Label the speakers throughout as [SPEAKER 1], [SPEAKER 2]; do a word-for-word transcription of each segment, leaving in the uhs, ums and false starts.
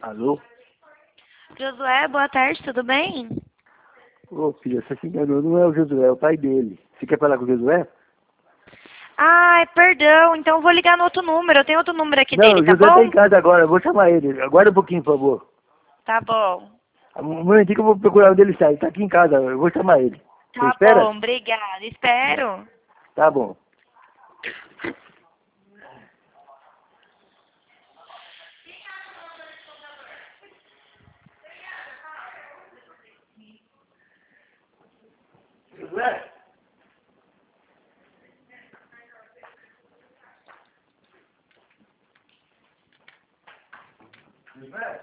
[SPEAKER 1] Alô?
[SPEAKER 2] Josué, boa tarde, tudo bem?
[SPEAKER 1] Ô filha, você se enganou, não é o Josué, é o pai dele. Você quer falar com o Josué?
[SPEAKER 2] Ai, perdão, então eu vou ligar no outro número, eu tenho outro número aqui
[SPEAKER 1] Não,
[SPEAKER 2] dele,
[SPEAKER 1] o
[SPEAKER 2] tá
[SPEAKER 1] Josué tá
[SPEAKER 2] bom?
[SPEAKER 1] em casa agora, eu vou chamar ele. Aguarda um pouquinho, por favor.
[SPEAKER 2] Tá bom,
[SPEAKER 1] Um momentinho que eu vou procurar onde ele sai. Ele tá aqui em casa, eu vou chamar ele. Você
[SPEAKER 2] tá
[SPEAKER 1] espera?
[SPEAKER 2] bom, obrigada, espero.
[SPEAKER 1] Tá bom. Josué? Josué?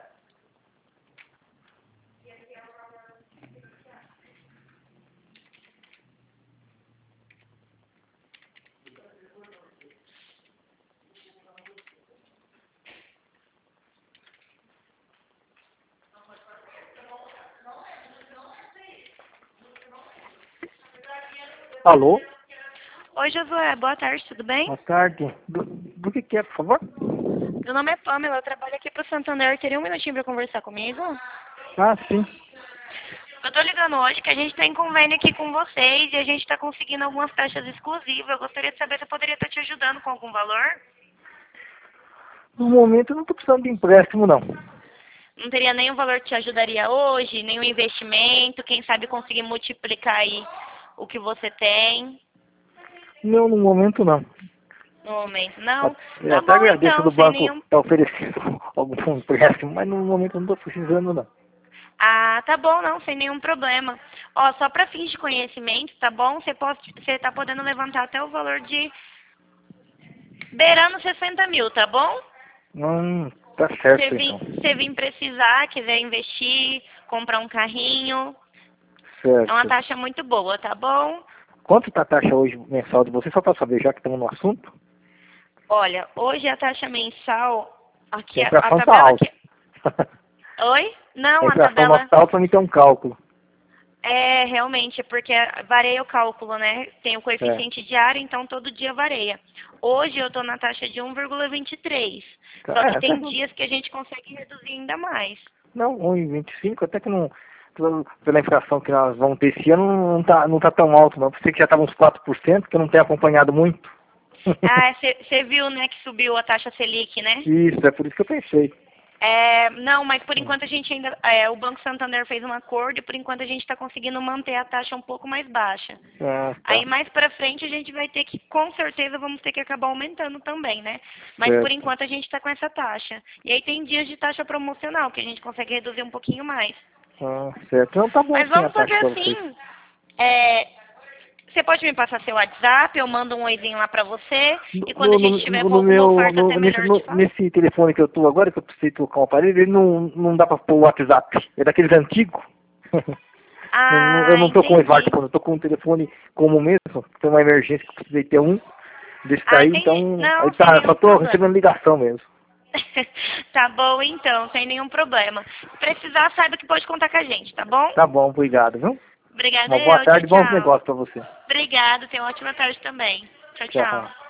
[SPEAKER 1] Alô?
[SPEAKER 2] Oi, Josué, boa tarde, tudo bem?
[SPEAKER 1] Boa tarde. Do, do que que é, por favor?
[SPEAKER 2] Meu nome é Pamela, eu trabalho aqui pro Santander, teria um minutinho pra conversar comigo?
[SPEAKER 1] Ah, sim.
[SPEAKER 2] Eu tô ligando hoje que a gente tem convênio aqui com vocês e a gente tá conseguindo algumas taxas exclusivas. Eu gostaria de saber se eu poderia estar te ajudando com algum valor.
[SPEAKER 1] No momento eu não tô precisando de empréstimo, não.
[SPEAKER 2] Não teria nenhum valor que te ajudaria hoje, nenhum investimento, quem sabe conseguir multiplicar aí o que você tem
[SPEAKER 1] Não, no momento não.
[SPEAKER 2] no momento. Não?
[SPEAKER 1] É,
[SPEAKER 2] Tá
[SPEAKER 1] até
[SPEAKER 2] bom
[SPEAKER 1] agradeço
[SPEAKER 2] então,
[SPEAKER 1] do
[SPEAKER 2] sem
[SPEAKER 1] banco
[SPEAKER 2] nenhum.
[SPEAKER 1] estar oferecendo algum empréstimo, mas no momento eu não estou precisando, não.
[SPEAKER 2] Ah, tá bom, não, sem nenhum problema. Ó, só para fins de conhecimento, tá bom? Você pode, você tá podendo levantar até o valor de beirando sessenta mil, tá bom?
[SPEAKER 1] Hum, tá
[SPEAKER 2] Você
[SPEAKER 1] certo,
[SPEAKER 2] vir,
[SPEAKER 1] então.
[SPEAKER 2] você vir precisar, quiser investir, comprar um carrinho, é uma
[SPEAKER 1] Certo.
[SPEAKER 2] taxa muito boa, tá bom?
[SPEAKER 1] Quanto está a taxa hoje mensal de você, só para saber, já que estamos no assunto?
[SPEAKER 2] Olha, hoje a taxa mensal,
[SPEAKER 1] A
[SPEAKER 2] aqui a, a
[SPEAKER 1] inflação está
[SPEAKER 2] tabela
[SPEAKER 1] alta.
[SPEAKER 2] aqui. Oi?
[SPEAKER 1] A
[SPEAKER 2] Não, a
[SPEAKER 1] inflação nossa
[SPEAKER 2] tabela
[SPEAKER 1] está alta, para mim ter um cálculo.
[SPEAKER 2] é realmente porque varia o cálculo, né? Tem o
[SPEAKER 1] É.
[SPEAKER 2] coeficiente diário, então todo dia varia. Hoje eu estou na taxa de um vírgula vinte e três.
[SPEAKER 1] Tá,
[SPEAKER 2] Só
[SPEAKER 1] é,
[SPEAKER 2] que
[SPEAKER 1] até
[SPEAKER 2] tem
[SPEAKER 1] que não,
[SPEAKER 2] dias que a gente consegue reduzir ainda mais.
[SPEAKER 1] não, um vírgula vinte e cinco, até que não, pela pela inflação que nós vamos ter esse ano, não está não tá tão alto, não. Pensei que já estava uns quatro por cento, que eu não tenho acompanhado muito.
[SPEAKER 2] Ah, você viu, né, que subiu a taxa Selic, né?
[SPEAKER 1] Isso, é por isso que eu pensei.
[SPEAKER 2] É, não, mas por enquanto a gente ainda. É, o Banco Santander fez um acordo e por enquanto a gente está conseguindo manter a taxa um pouco mais baixa.
[SPEAKER 1] Ah, tá.
[SPEAKER 2] Aí mais pra frente a gente vai ter que, com certeza, vamos ter que acabar aumentando também, né? Mas por
[SPEAKER 1] Certo.
[SPEAKER 2] enquanto a gente está com essa taxa. E aí tem dias de taxa promocional que a gente consegue reduzir um pouquinho mais.
[SPEAKER 1] Ah, certo. Não, tá bom
[SPEAKER 2] Mas
[SPEAKER 1] sim a
[SPEAKER 2] vamos
[SPEAKER 1] taxa
[SPEAKER 2] fazer
[SPEAKER 1] para vocês.
[SPEAKER 2] assim. É, você pode me passar seu WhatsApp, eu mando um oizinho lá pra você. E quando
[SPEAKER 1] No,
[SPEAKER 2] a
[SPEAKER 1] no,
[SPEAKER 2] gente estiver
[SPEAKER 1] no,
[SPEAKER 2] com
[SPEAKER 1] no
[SPEAKER 2] alguma
[SPEAKER 1] meu,
[SPEAKER 2] oferta
[SPEAKER 1] no,
[SPEAKER 2] até
[SPEAKER 1] nesse,
[SPEAKER 2] melhor de
[SPEAKER 1] no,
[SPEAKER 2] falar.
[SPEAKER 1] nesse telefone que eu tô agora, que eu precisei trocar um aparelho, ele não, não dá para pôr o WhatsApp. É daqueles antigos. Não- não- eu
[SPEAKER 2] Ah,
[SPEAKER 1] não tô com o
[SPEAKER 2] entendi.
[SPEAKER 1] smartphone, eu tô com um telefone como mesmo. Tem uma emergência que eu precisei ter um desse
[SPEAKER 2] Ah,
[SPEAKER 1] daí,
[SPEAKER 2] entendi.
[SPEAKER 1] então. Aí
[SPEAKER 2] Não, sem
[SPEAKER 1] tá, só
[SPEAKER 2] nenhum
[SPEAKER 1] tô
[SPEAKER 2] problema.
[SPEAKER 1] recebendo ligação mesmo.
[SPEAKER 2] Tá bom então, sem nenhum problema. Se precisar, saiba que pode contar com a gente, tá bom?
[SPEAKER 1] Tá bom, obrigado, viu?
[SPEAKER 2] Obrigada
[SPEAKER 1] Uma boa
[SPEAKER 2] eu, tchau,
[SPEAKER 1] tarde e bons
[SPEAKER 2] tchau.
[SPEAKER 1] negócios para você.
[SPEAKER 2] Obrigada, tenha uma ótima tarde também. Tchau, tchau.
[SPEAKER 1] Tchau.